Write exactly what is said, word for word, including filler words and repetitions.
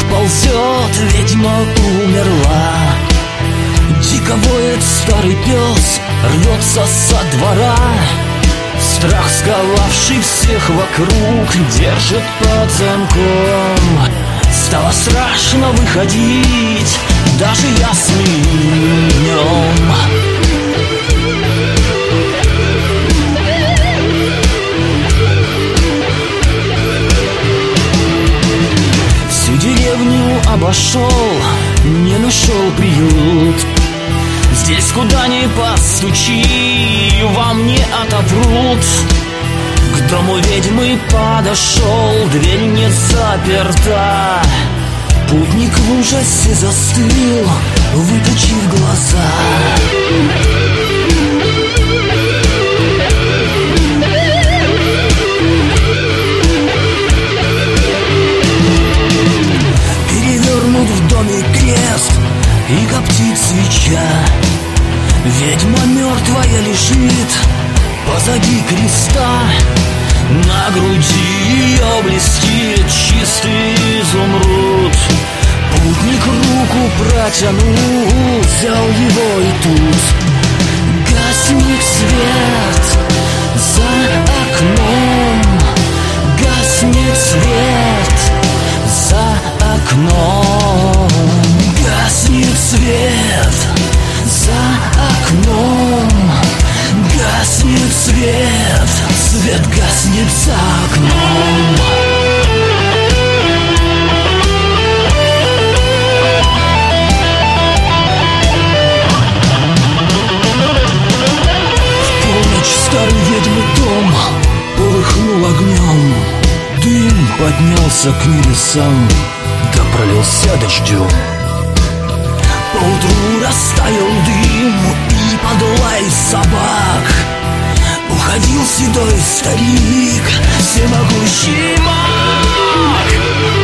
ползет, ведьма умерла. Дико воет старый пес, рвется со двора. Страх, сковавший всех вокруг, держит под замком. Стало страшно выходить даже ясным днем. Всю деревню обошел, не нашел приют. Здесь куда ни постучи, вам не отопрут. К дому ведьмы подошел, дверь не заперта. Путник в ужасе застыл, выточив глаза. Перевернут в доме крест и коптит свеча. Ведьма мертвая лежит позади креста. На груди ее блестит чистый изумруд. Путник руку протянул, взял его и тут гаснет свет за окном. Гаснет свет за окном. Гаснет свет за окном. Гаснет свет, свет гаснет за окном. В полночь старый ведьмы дом полыхнул огнем. Дым поднялся к небесам, да пролился дождем. Поутру растаял дым, и под лай собак уходил седой старик, всемогущий маг.